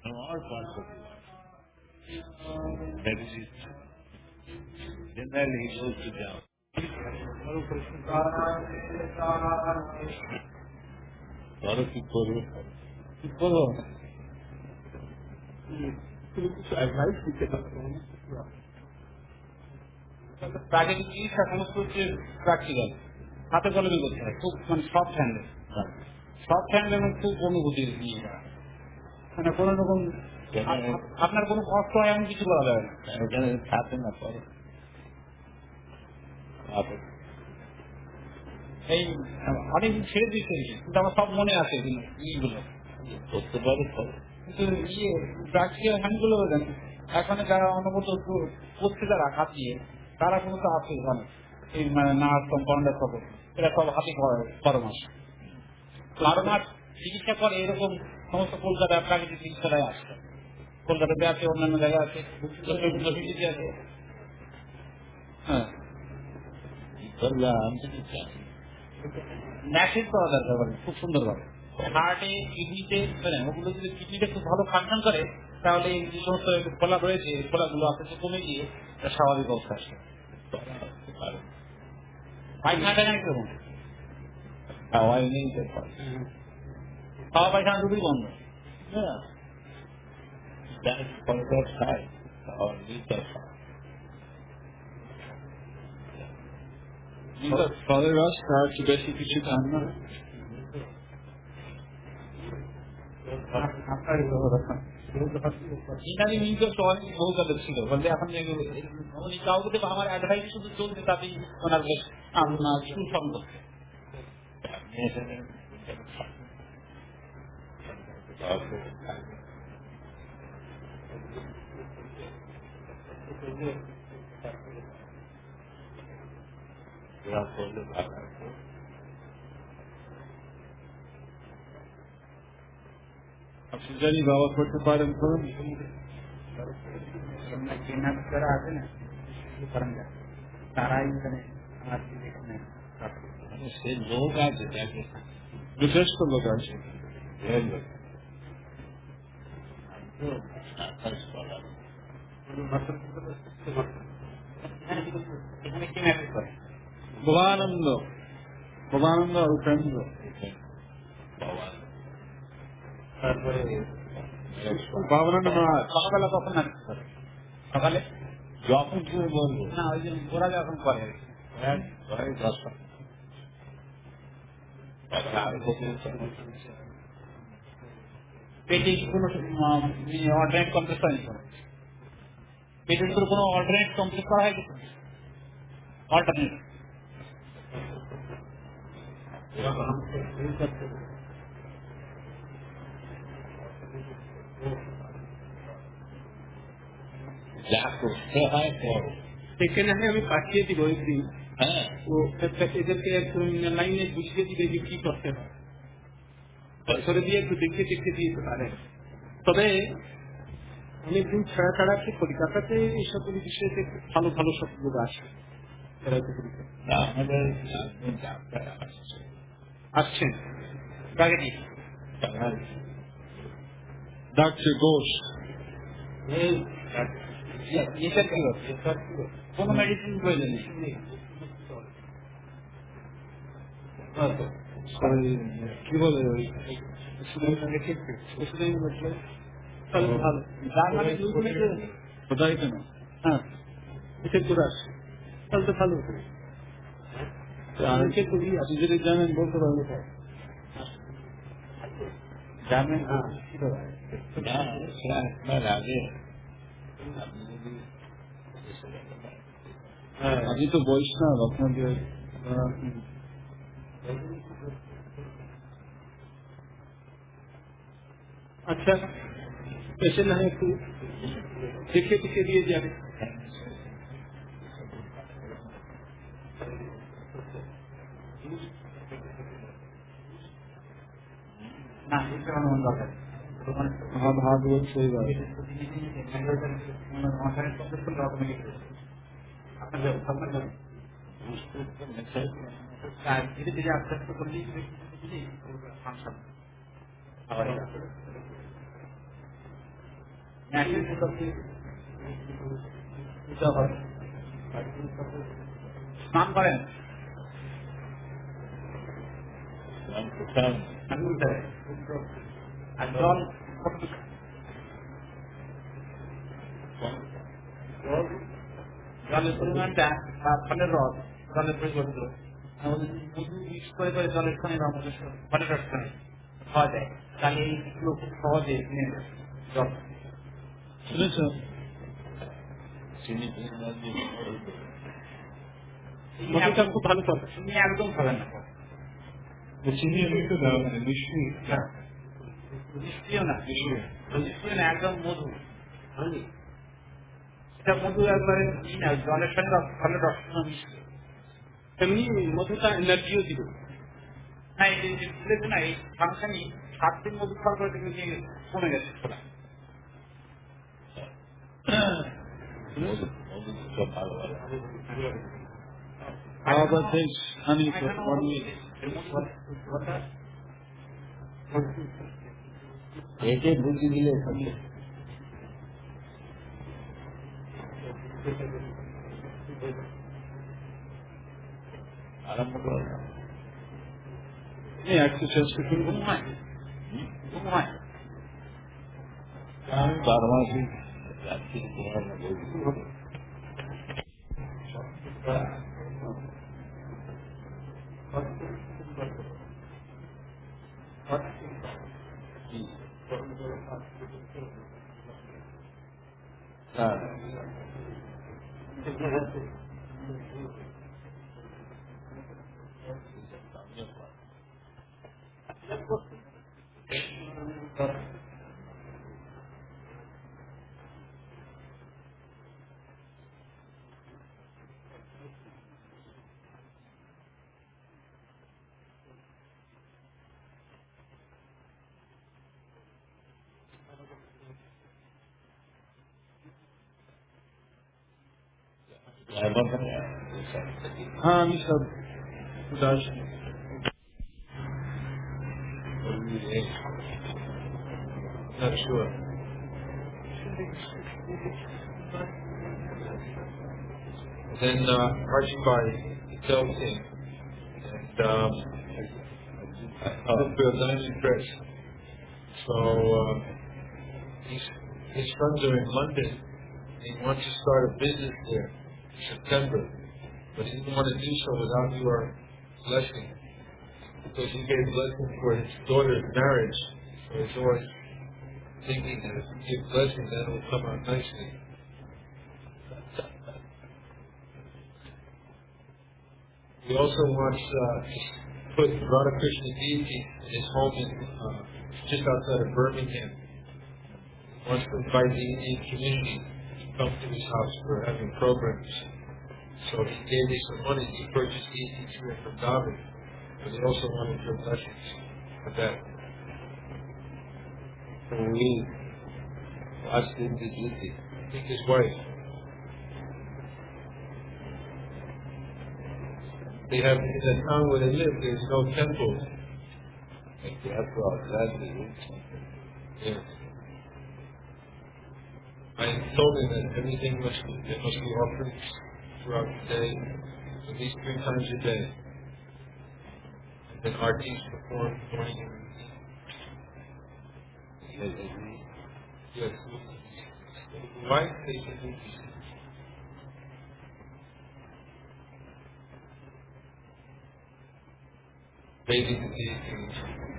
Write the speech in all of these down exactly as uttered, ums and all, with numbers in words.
from our point of view. That is it. Generally, he goes to them. Sorry, কি করবো? কি করবো? Advice দিতে পারবেন? প্রাকৃতিক চিকিৎসা সমস্ত হচ্ছে প্র্যাকটিক্যাল, হাতে কলমে করতে হয়, খুব মানে সফট হ্যান্ডেল, সফট হ্যান্ডেল এবং খুব অনুভূতির নিয়ে মানে কোনো রকম আপনার কোনো কষ্ট হয় এমন কিছু করা যাবে না। থাকে না পরে এই অনেক ছেড়ে দিতে কিন্তু আমার সব মনে আছে ইগুলো করতে পারে, কিন্তু ইয়ে প্র্যাকটিক্যাল হ্যান্ডগুলো দেন এখন যারা অনুমত করছে যারা হাত দিয়ে তারা কিন্তু আছে ওখানে এই মানে নার্স কম্পাউন্ডার সব এরা সব হাতে বারো মাস বারো মাস চিকিৎসা করে এরকম সমস্ত কলকাতায় প্রাকৃতিক চিকিৎসাটাই আসছে। কলকাতাতে আছে, অন্যান্য জায়গায় আছে, আছে। হ্যাঁ ন্যাসেজ করা দরকার মানে খুব সুন্দরভাবে হার্টে কিডনিতে ওগুলো যদি কিডনিটা খুব ভালো ফাংশন করে তাহলে এই যে সমস্ত খোলা রয়েছে খোলাগুলো আস্তে আস্তে কমে গিয়ে স্বাভাবিক অবস্থা আসে। পায়খানাটা না কিরকম খাওয়াই নেই, খাওয়া পায়খানা দুটোই বন্ধ। হ্যাঁ খায় ফলের রস খাওয়ার বেশি কিছু খান না। ইনারি মিউজিক তো অনেক বহু তাদের ছিল বলতে এখন উনি কাউকে আমার অ্যাডভাইস শুধু চলছে তাতেই ওনার বেশ আপনার সুসংগত আপনি জানি ব্যবহার করতে পারেন করুন যারা আছে না তারাই সে লোক আছে যথেষ্ট লোক আছে ভবানন্দ ভবানন্দ উপেন্দ্র তারপরে ভবানন্দ সকালে কখন নাচ করে সকালে যখন তুমি বলবো না ওই যে ওরা যখন করে দশটা পেটে কোনো অল্টারনেট কমপ্লেক্স হয়নি পেটের ভিতরে কোনো অল্টারনেট কমপ্লেক্স করা হয় কিছু অল্টারনেট যা করতে হয় সেখানে আমি পাঠিয়ে দিব একদিন। হ্যাঁ তো এদেরকে একদম লাইনে বুঝিয়ে দিবে যে কি করতে হয় করে দিয়ে একটু দেখে দেখে দিতে পারে। তবে অনেকদিন ছাড়া ছাড়া কি কলকাতাতে এই সকল বিষয়ে ভালো ভালো সব লোক আসে আসছেন ডাক্তার ঘোষ কোন মেডিসিন প্রয়োজন নেই কি বলে কোথায় কেন হ্যাঁ এসে করে আসে তাহলে তো ভালো আপনি যদি জানেন বলতে পারবেন জানেন আগে আপনি তো বৈষ্ণব আপনাদের আচ্ছা এসে না একটু দেখে দেখে দিয়ে যাবে না ভাগবত সেই ধীরে ধীরে আস্তে আস্তে করলেই ন্যাশনাল পূজা হবে, স্নান করেন আর জল জলের পরিমাণটা বা ফলের রস জলের পরিবর্ত মধু মিক্স করে করে জলের সঙ্গে ফলের রস সঙ্গে খাওয়া যায়, তাহলে এইগুলো খুব সহজে জল শুনেছ মধুটা খুব ভালো চলে। চিনি একদম খাবেন না, চিনি মিষ্টিও না, মিষ্টিও না, একদম মধু। এটা মধু একবারে না, জলের সঙ্গে ফলের রস মিশবে, এমনি মধুটা এনার্জিও দিবে না। এই যে না এই ফাংশনই সাত দিন মধু খাওয়ার পরে দেখবে যে কমে গেছে ছোটা। How about this honey for one week? এতে বুঝি দিলে থাকে আরম্ভ করা একটু চেষ্টা করি ঘুম হয় ঘুম হয় চার মাসে हाँ अभी सब उदास not sure. Then uh, Archibald tells him, and um, I hope you're not impressed. So uh, he's, his sons are in London. And he wants to start a business there in September, but he didn't want to do so without your blessing, because he gave blessing for his daughter's marriage. So he's always thinking that if you give blessing, then it will come out nicely. He also wants uh, to put Radha Krishna deity in his home in, uh, just outside of Birmingham. He wants to invite the Indian community to come to his house for having programs. So he gave me some money to purchase deity here from David, but he also wanted your blessings for that. So we asked him to do it. I think his wife. They have, in the town where they live, there's no temple. Like they have to outside the room. Yes. I told him that everything must be, there must be offerings throughout the day, at least three times a day. And then artis perform morning and evening. Yes. Why they can do these things? Bathing the deities.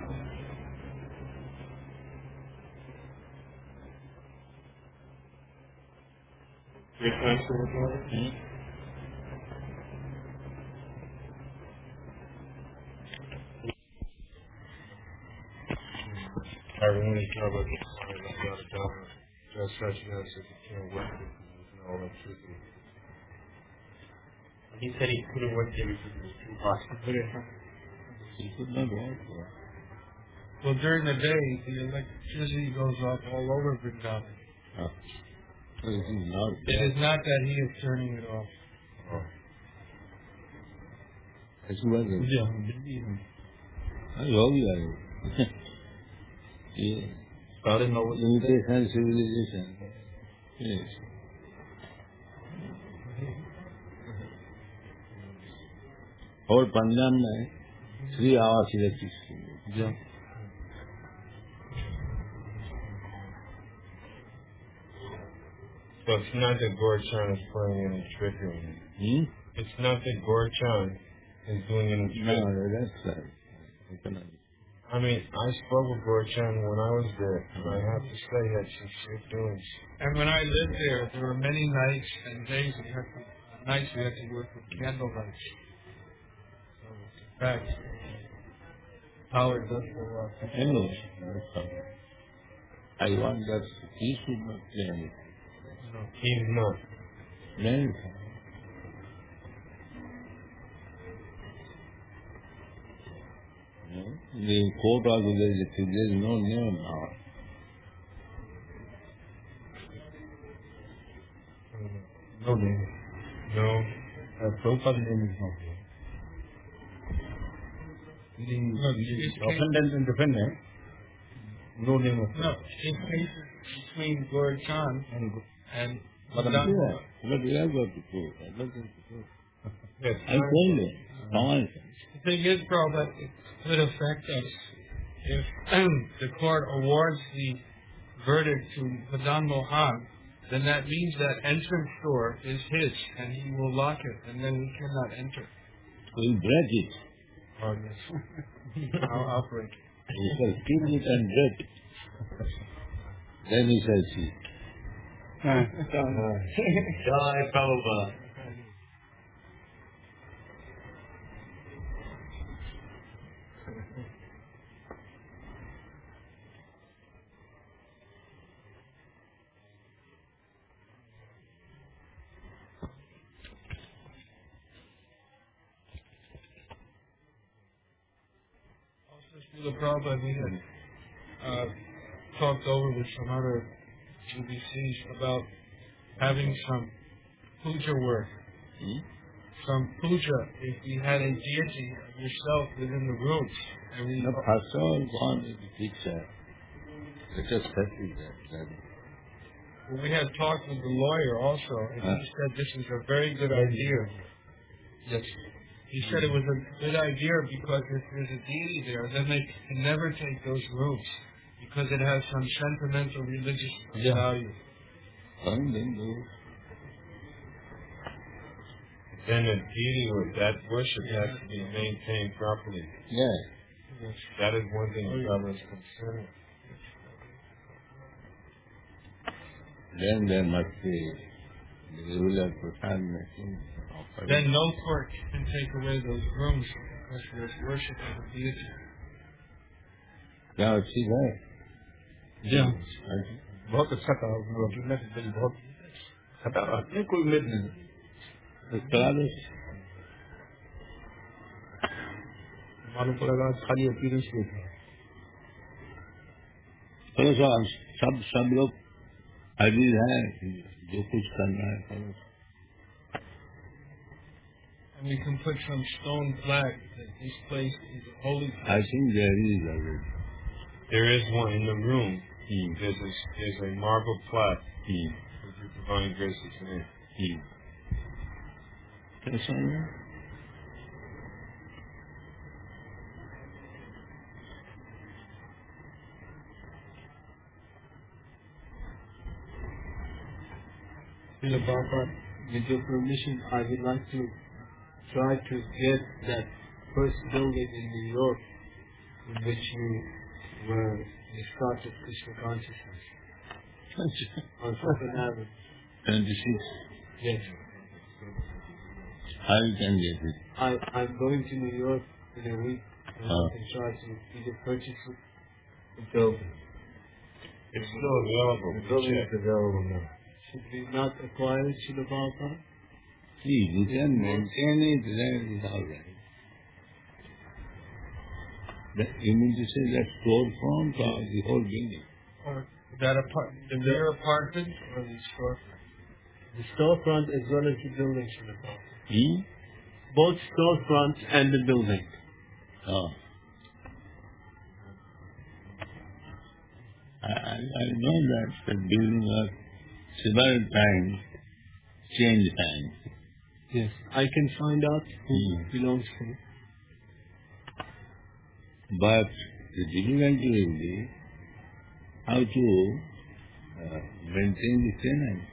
Your time to record? Mm-hmm. Everyone is covered with just such as if you can't work with no electricity. He said he couldn't work there because it was too hot. He could never work there. Well, during the day, the electricity goes off all over Vrindavan. Oh. Well, it is not that he is turning it off. Oh. It's weather. Yeah. I love you. Yeah. starting over. Limitation civilization. Yes. और पंजाब में श्री आवास electricity जो So it's not that Gorchan is playing any trickery. Hmm? It's not that Gorchan is doing any trickery. No, that's right. I mean, I spoke with Gorchan when I was there, and I have to say he had some sick doings. And when I lived there, there were many nights and days we had to, nights we had to work with candlelight. So, in fact, power does go up. Anyway, I want that he should not play anything. No, he's not. Then, the court also there is, there is no name now. No name. No. Uh, Prabhupada's name is not there. The, No, the offendant and defendant, no name of No, it's cases between Gorchan and and Madam Madam. Pia. But we have got to prove. I don't think to prove. Yes, I told you. Fine. The thing is, bro, that it could affect us if the court awards the verdict to Madan Mohan. Then that means that entrance door is his, and he will lock it, and then we cannot enter. We'll break it. Oh, yes. I'll, I'll break it. We shall keep it and break it. Then we shall see. Jai Prabhupada. Srila Prabhupada, we had uh, talked over with some other G B Cs about having some puja work. Hmm? Some puja, if we had a deity of yourself within the rooms. And we, The person gone is the teacher. Let us settle that. that. well, we had talked with the lawyer also, and Huh? he said this is a very good idea. Yes. He said it was a good idea because if there's a deity there, then they can never take those rooms because it has some sentimental religious Yeah. value. Some then do. then the deity with that worship has to be maintained properly. Yeah. That is one thing the Prabhupada is concerned with. Then there must be the regular prasad making. Then no court can take away those rooms because there's worship of the deity. क्या अच्छी है Yeah. बहुत अच्छा था वकील bill बहुत खता नहीं कोई उम्मीद नहीं करा दो मालूम पड़ेगा खाली अपीरेंस पे था चलो सब सब सब लोग अजीज हैं जो कुछ करना है करो And we can put some stone flag that this place is a holy place. I think there is already. There is one in the room. Hmm. There's a, there's a marble plaque Hmm. with your divine graces in it. Hmm. कैसा है Srila Prabhupada, with your permission, I would like to try to get that first building in New York in which you were the start of Krishna consciousness on Second Avenue. twenty-six. Yes. How you can get it? I, I'm going to New York in a week and Ah. I can try to either purchase it or build it. It's still available. The We building checked. is available now. Should we not acquire it, Srila Prabhupada? See, you can maintain it, then it's all right. That, you mean to say that storefront or the whole building? Or is that apart- the rear apartment or the storefront? The storefront as well as the building, Srila Prabhupada. Hmm? Both storefront and the building. Oh. I, I know that the building was several times changed hands. Yes, I can find out who Hmm. belongs to it. But the difficulty will be how to uh, maintain the tenant.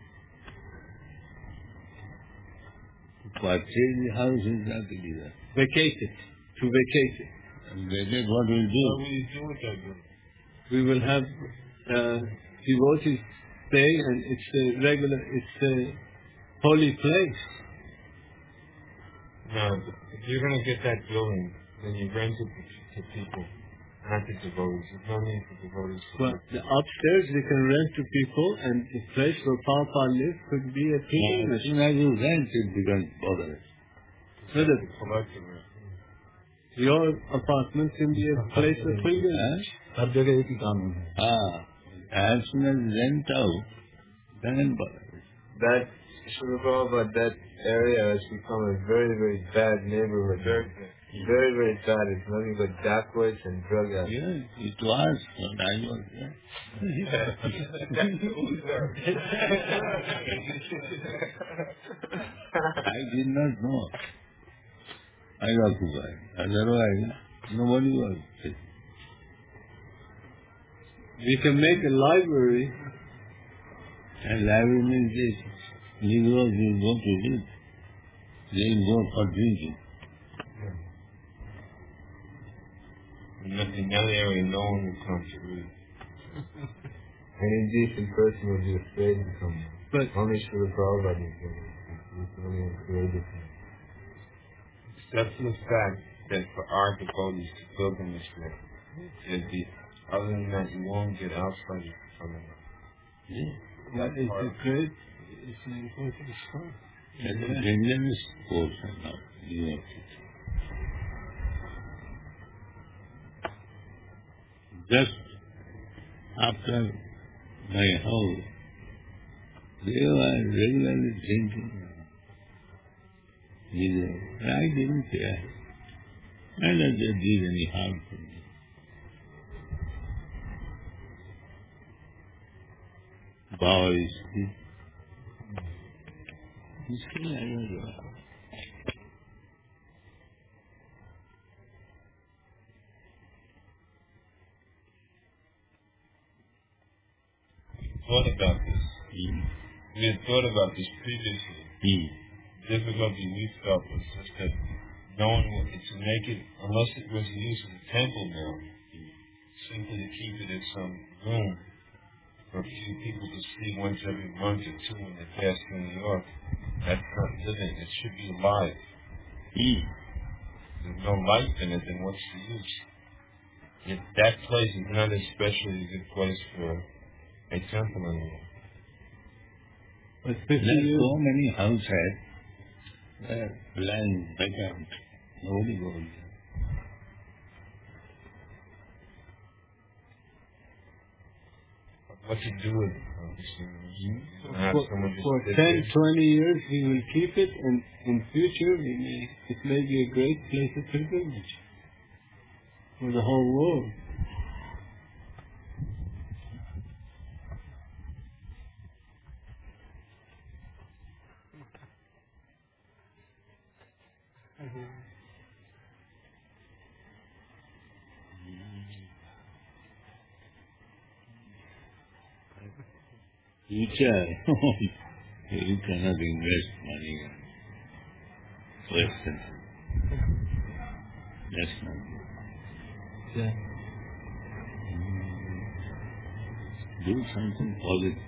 To purchase the house is not easy. Vacate it. To vacate it. And that is what we'll What do. will you do with that building? We will have uh, devotees stay, and it's a regular, it's a holy place. No, if you're going to get that building, then you rent it to, to people, not to devotees. There's no need for devotees to But live the there. upstairs we can rent to people, and the place where Prabhupada lives could be a And as pilgrimage. soon as you rent, it becomes bothersome. So that Collective rent. your apartment can be a place of pilgrimage. हर जगह एक ही कानून है. Ah, as soon as rent out, then it bothers. That, Srila Prabhupada, that area has become a very, very bad neighborhood. Very, very, very bad. It's nothing but dacoits and drug addicts. Yes, it was when I was there. I did not know. I occupied. Otherwise, nobody was there. We can make a library. And library means this. Negroes will go to read. They will go for drinking. In that in that area, no one will come to read. Any decent person will be afraid to come. But Only Srila Prabhupada is going to He's the only one created him. Except for the fact that for our devotees to pilgrimage there, it'd be, other than that, you won't get outsiders from it. Yeah. that is a great, it's an important start. And the dangerous portion of university. Just after my house, they were regularly drinking. And I didn't care. I don't did any harm to me. Boys, still I don't know. Thought about this. Mm. We had thought about this previously. Mm. Difficulty we felt was just that no one would, to make it, unless it was used as a temple now, simply to keep it in some room for a few people to see once every month or two when they pass through New York. That's not living. It should be alive. Mm. There's no life in it, then what's the use? If that place is not especially a good place for a temple anymore. But fifty There's years, so many houses where land vacant. Nobody goes there. What to do with it? Obviously. You don't have for, someone just for sit ten, there. twenty years we will keep it, and in future we may, it may be a great place of pilgrimage for the whole world. Future, you cannot invest money in Western. That's not good. Yeah. Do something positive.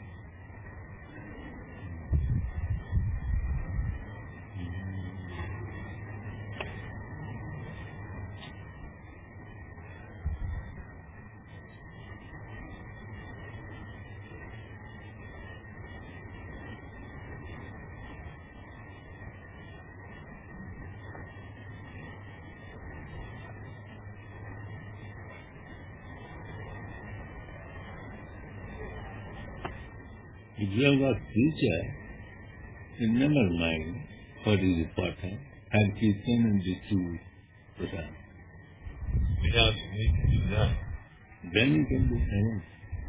If you have got future, then never mind what is important. Have Kirtan and distribute Prasad. We have, we can do that. Then you can do heaven.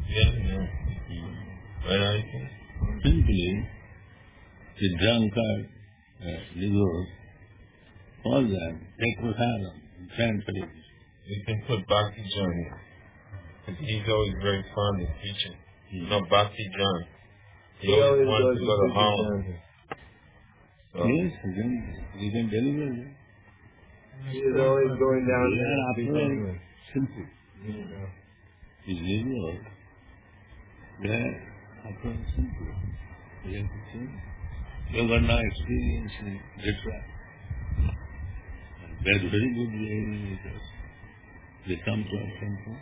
Yeah, yeah. Right, I think. Simply, the drunkard, uh, Negroes, all them, take Prasadam, chant for it. We can put Bhakti John in. Because he's always very fond of teaching. Mm. No, Bhakti John. He, He always always wanted to goes go to to Harlem. Preaching. So, Yes, then you can deliver them. He is always going down They there. are after all preaching. simple. Yeah. The Negroes, they are after all simple. They have to change. You got no experience in Ritra. They are very good leaders. They come to our temple.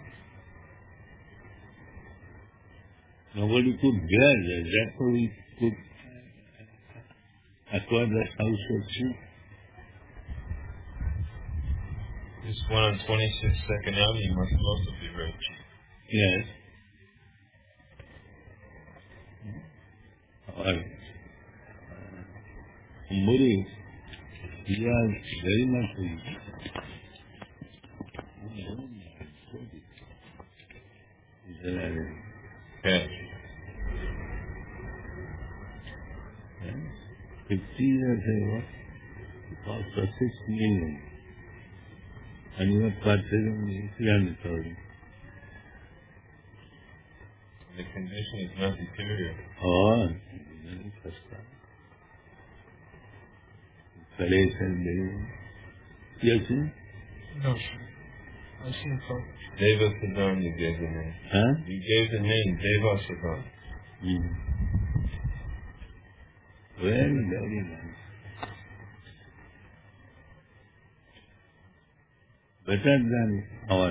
Nobody could bear that. That's why we could acquire that house so cheap. this one on twenty-sixth Second Avenue must also be very cheap. Yes. Or uh, Muri, he was very much rich. Yeah. Fifty years ago, it cost for six million. And you are purchasing three hundred thousand. The condition is not deteriorating. Oh, very first class. Place and living. You see? No, sir. I see a photo. Deva Sadan, you gave the name. Huh? You gave the name Deva Sadan. Mm. Very, very nice. Better than our uh,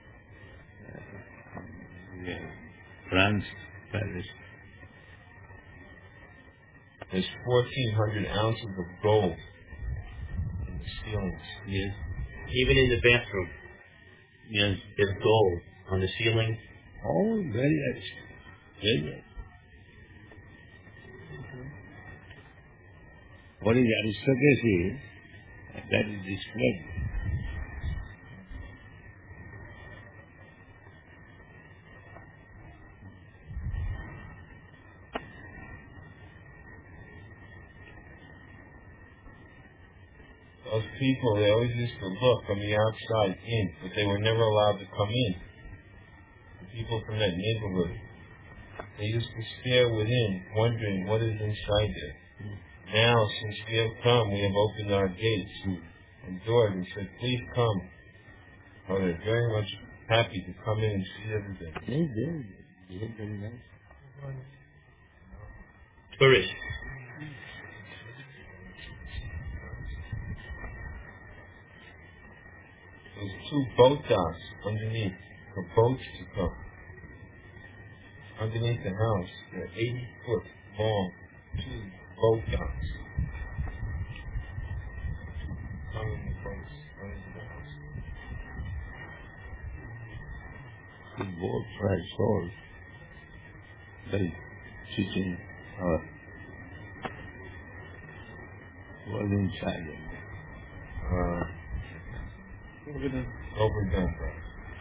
yeah, France palace. There's fourteen hundred ounces of gold in the ceilings. Yes. Even in the bathroom, Yes. there's gold on the ceiling. Oh, very nice. Very nice. What is aristocracy? That is displayed. Those people, they always used to look from the outside in, but they were never allowed to come in. The people from that neighborhood, they used to stare within, wondering what is inside there. Now, since we have come, we have opened our gates and doors and said, please come. Oh, they're very much happy to come in and see everything. Yes, yes. Yes, very nice. Tourists. There's two boat docks underneath for boats to come. Underneath the house, they're eighty foot long, two boat docks. Come in the boats, under the house. The boat fried souls. Very teaching our was in China. Uh, overdone, bro.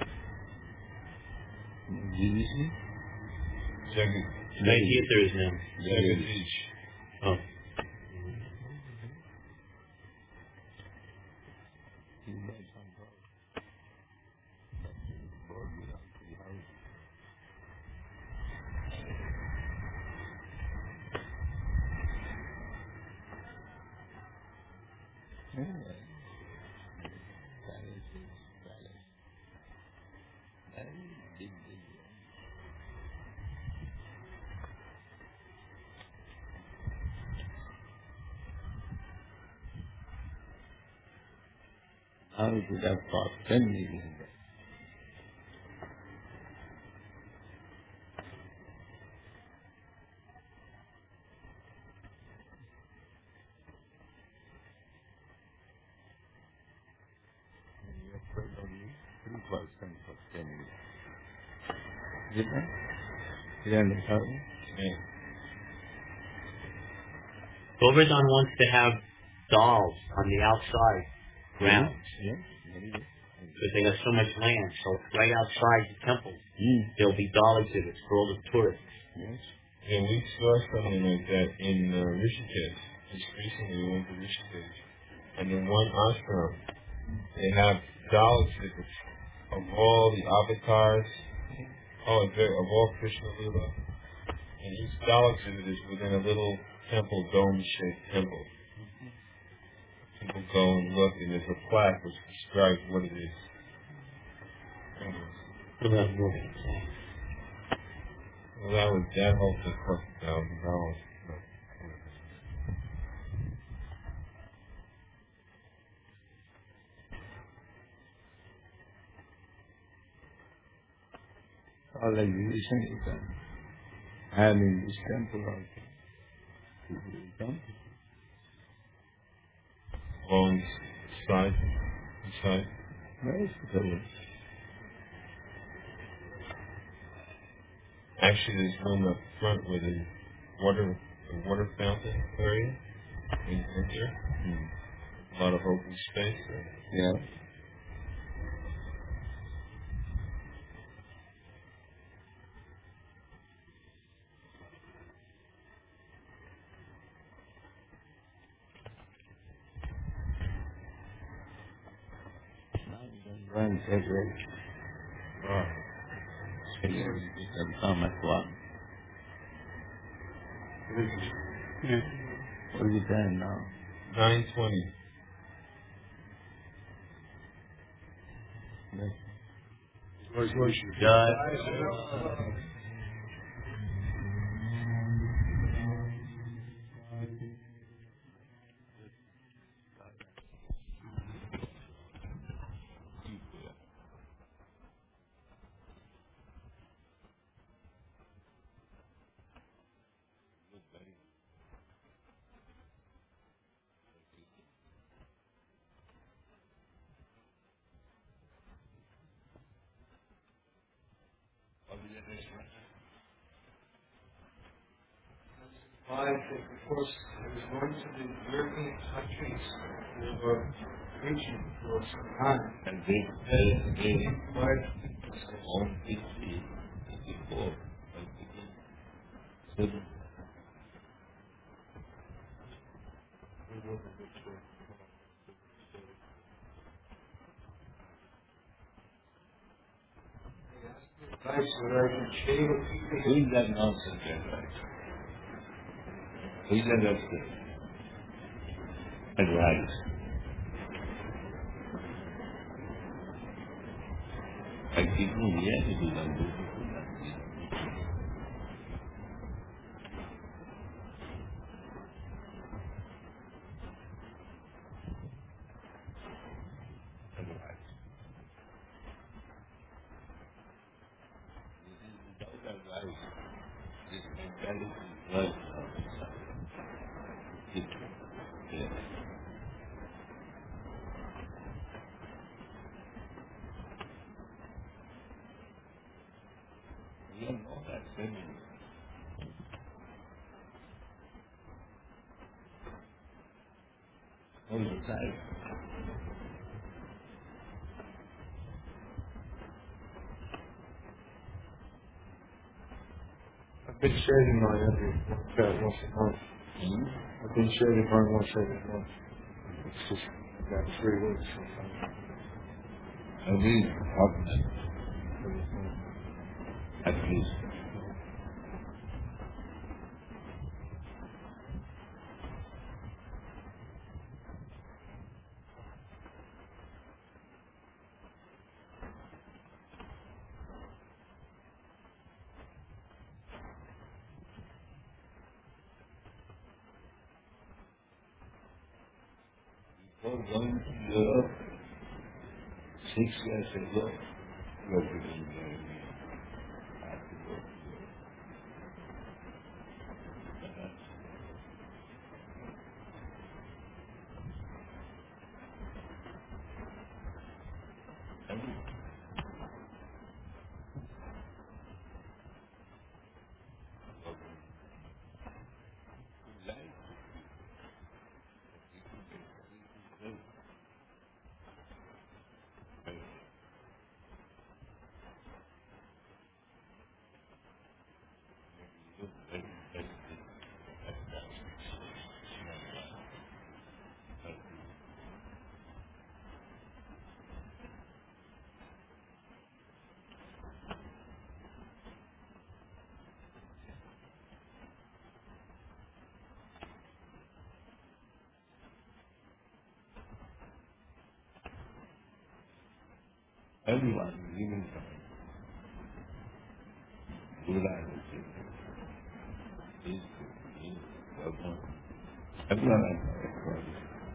Did you see? Jagged. ninetieth there is now. Jagged Beach. Oh. How it would have cost ten million. Three percent for ten million. Did I? Three hundred thousand? Yeah. Govardhan wants to have dolls on the outside grounds. Yes, very good. because they got so much land. So right outside the temple, Mm. there'll be doll exhibits for all the tourists. Yes. Yeah, we saw something like that in uh, Rishikesh. Just recently we went to Rishikesh. And in one ashram, they have doll exhibits of all the avatars, oh, of all Krishna Lila. And each doll exhibit is within a little temple, dome-shaped temple. People go and look, and there's a plaque which describes what it is. What about moving? Well, that was that whole thing cost a thousand dollars. All exhibition you can have in this temple also. People will come. All inside, inside. Nice. So, Actually, there's one up front with a water, a water fountain area. In there. mm. A lot of open space there. Yeah. Now you can run separate. Right. So you can come at one. What is the time now? Nine twenty. Yes. Jai. Why? Because I was going to the European countries who were preaching for some time. And they tell me Why? on fifty, fifty-four, seven. Advice whether I can shave a few Who is that nonsense there, right? Who is that upstairs? Advice. I keep on yet to do that. Advice. Without advice, this mentality was it. Yes. We don't know that feminine. All the time. I've been shaving mine every uh, once a month. Hmm? I've been shaving mine once every month. It's just about three weeks sometimes. I mean, hotness, at least. Before going to Europe, six years ago, you have to be there. I have to go to Europe. But that's every life. Everyone is giving time. Buddha is giving. He's giving. Everyone has time.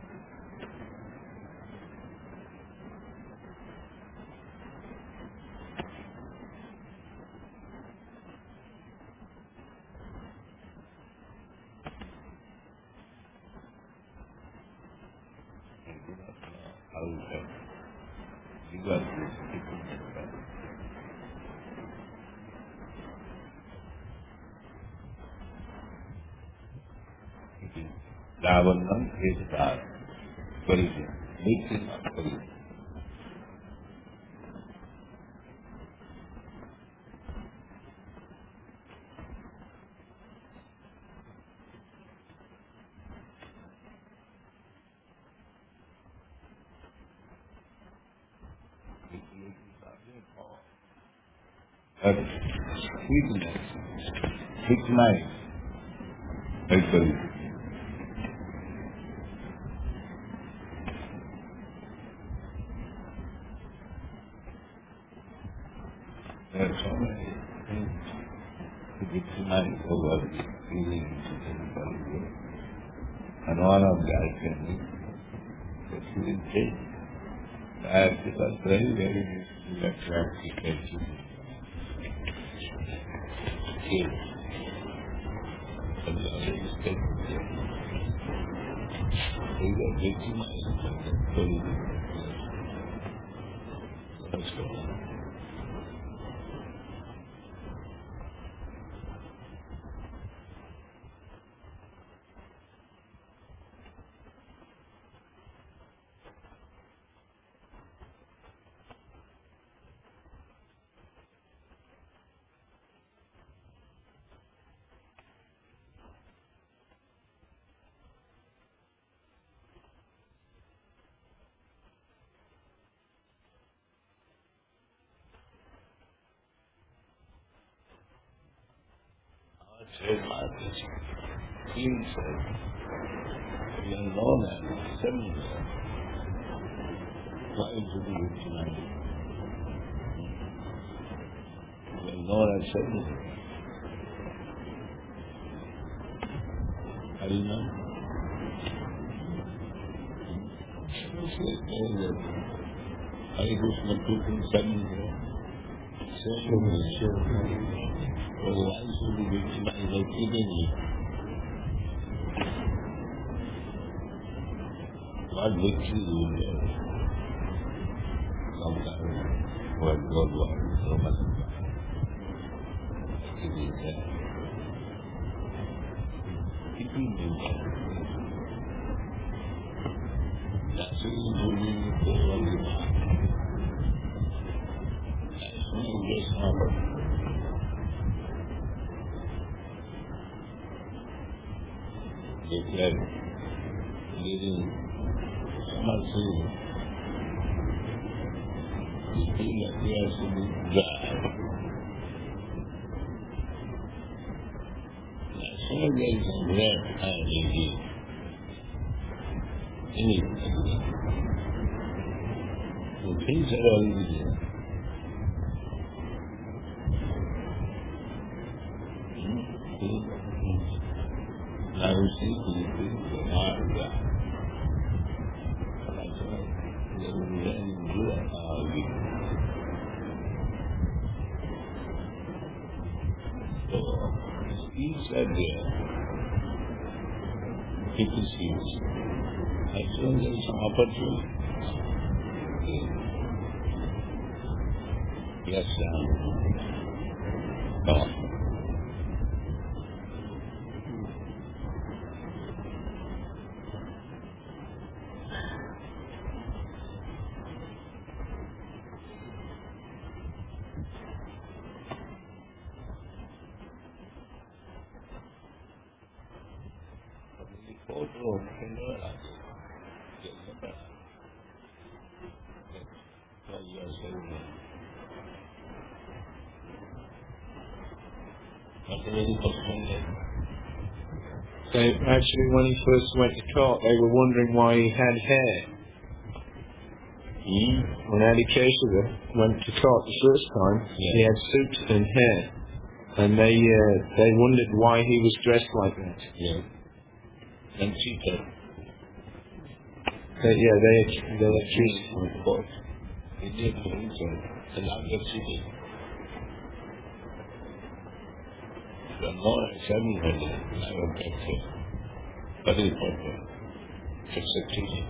Ravanam is that collision, mixing of collision. But sweetness, sweet nice, is collision. There are so many things to victimize over the feelings of everybody. And all of that can be actually changed. That because very, very easily attractive attention. Change. And the other is taken care. These are victimized by the police. That's all. Trademark is clean said. We are known as seminar. Why to be victimized? We are known as seminar. Are you know? You say that Hare Krishna people seminar. Seminar. Well, why should we victimize repeatedly? What victory do we get? Sometimes when God wants so much of God, it is there. It will be there. That's why you believe in the world of God. That's why you get smarter. Declared living small food. The thing appears to be dry. As soon as there is some red time in here, anything, the things are already there. Now you see these things are not there. That's why they will be very good at our living. So, seeds are there. People seeds. As soon as there is an opportunity, yes, sir. Come on. Photo of Pandora. Yes, sir. So you are saying that. That's a very question. They, actually, when he first went to court, they were wondering why he had hair. Mm. When Ali Keshava went to talk the first time, Yeah. he had suit and hair, and they uh, they wondered why he was dressed like that. Yeah. And cheated. They, yeah, they they accused him. Of course. He did for himself. And now they're cheating. The more seven hundred, I don't think so. But it's okay. It's a cheating.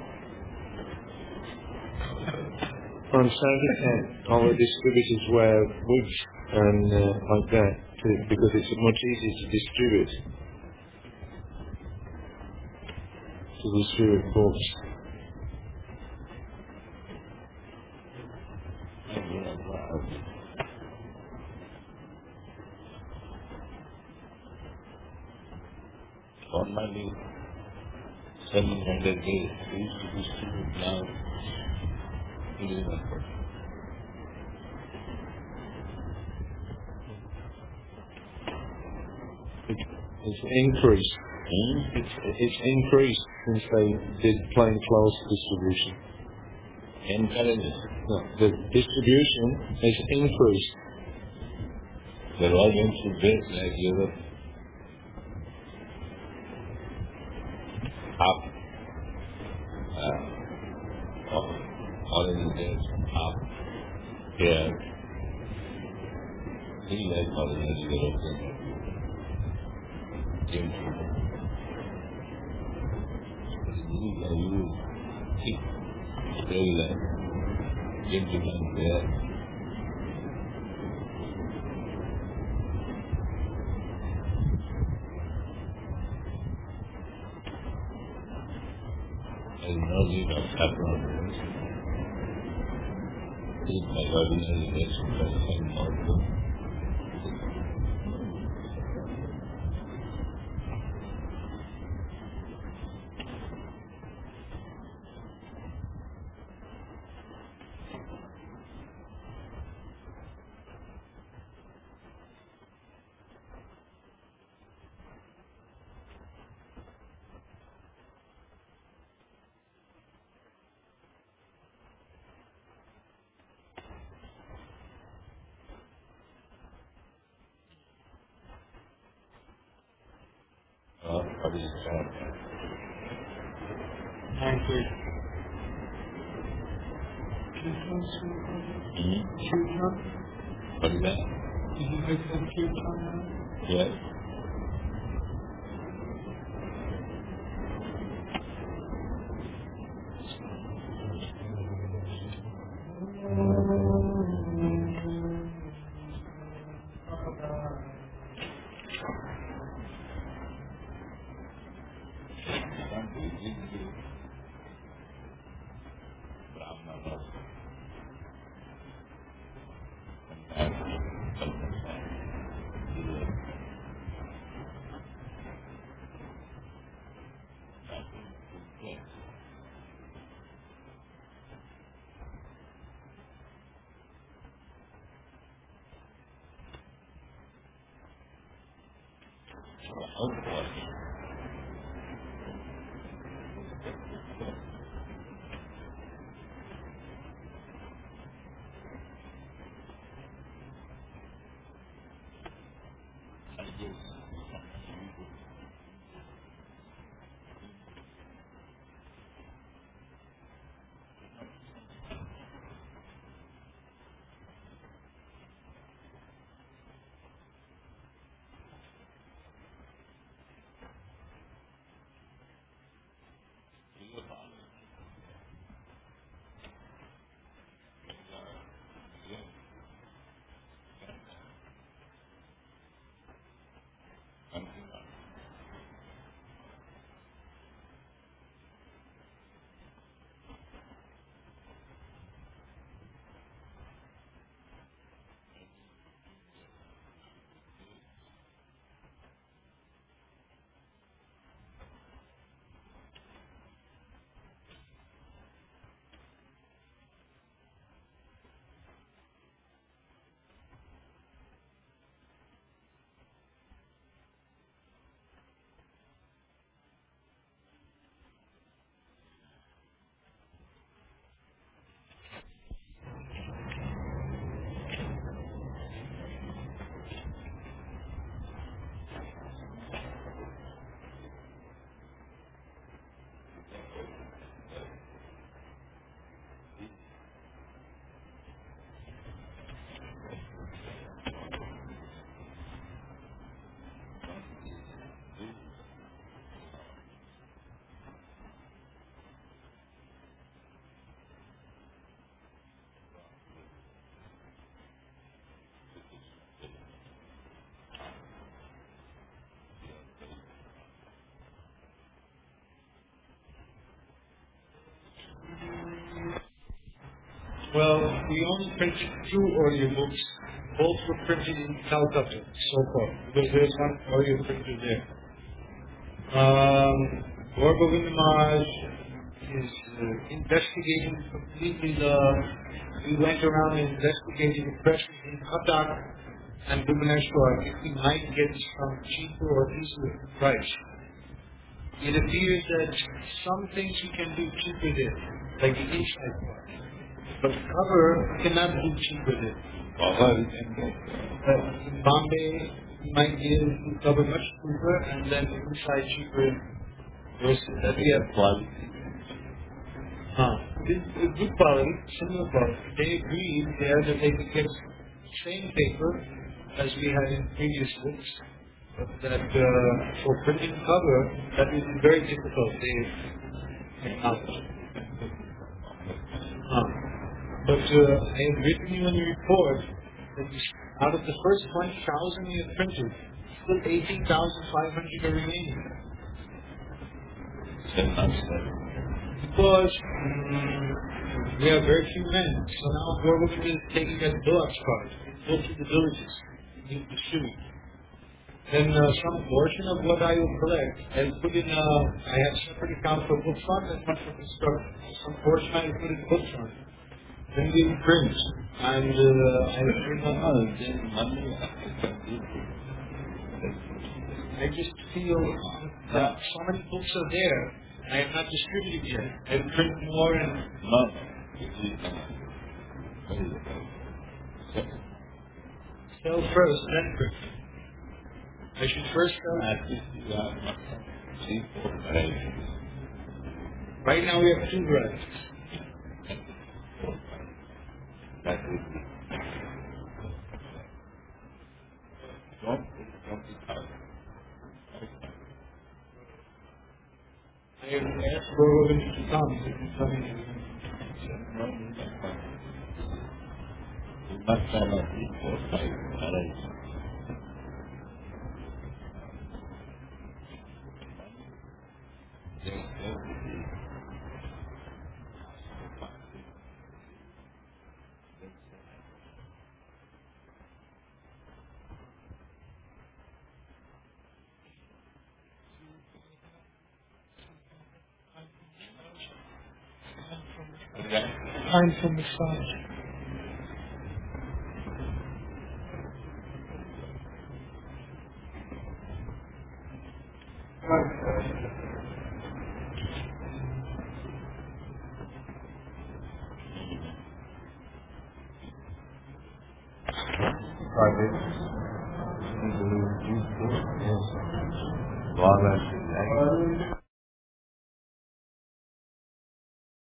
On Saturday, all the distributors wear wigs and uh, like that to, because it's much easier to distribute to distribute books. Formerly, seven hundred days, we used to distribute now. It is not possible. It, it's increased. Hmm? It's, it's increased since they did plain clothes distribution. Encourages. No, the distribution is increased. They're all going to base like Europe. Half. Uh, all, all in the days, half. Here. He like all in the European. Came to them. You can use it. Very like. Gentlemen there. There is no need of saffron. Eat my ordinary rest and also. Uh, what is that? Thank you. Hmm? What is that? Yes. Well, we only printed two audiobooks. Both were printed in Calcutta so far, because there's one audio printer there. Um, Gaur Govind Maharaj is uh, investigating completely the. We went around and investigated the pressures in Cuttack and Bhubaneswar if we might get some cheaper or easier price. It appears that some things we can do cheaper there, like the inside part. But cover cannot do cheaper there. Cover you can get. Uh, in Bombay, you might be able to cover much cheaper and then the inside cheaper versus that we have. Quality. Huh. This is good quality, similar quality. They agreed there that they could get the same paper as we had in previous books, but that uh, for printing cover, that would be very difficult. They acknowledged. Huh. But uh, I have written you in the report that out of the first twenty thousand we have printed, still eighteen thousand five hundred are remaining. Because um, we have very few men, so now we're looking at taking a deluxe card, go to the villages, in the street. Then uh, some portion of what I will collect, I'll put in, uh, I have separate account for book fund and one for construction. Some portion I will put in book fund. Then we will print, and uh, I will print on others. Then money I just feel that so many books are there. I have not distributed yet. I will print more and no. sell first, then print. I should first sell. At least you have three, four varieties. Right now we have two varieties. That would be. Don't put twenty thousand. I have asked Gaurav to come. If he's coming. You must have at least four, five varieties. There, there would be. Okay. I'm from the side. Yes. Walnut is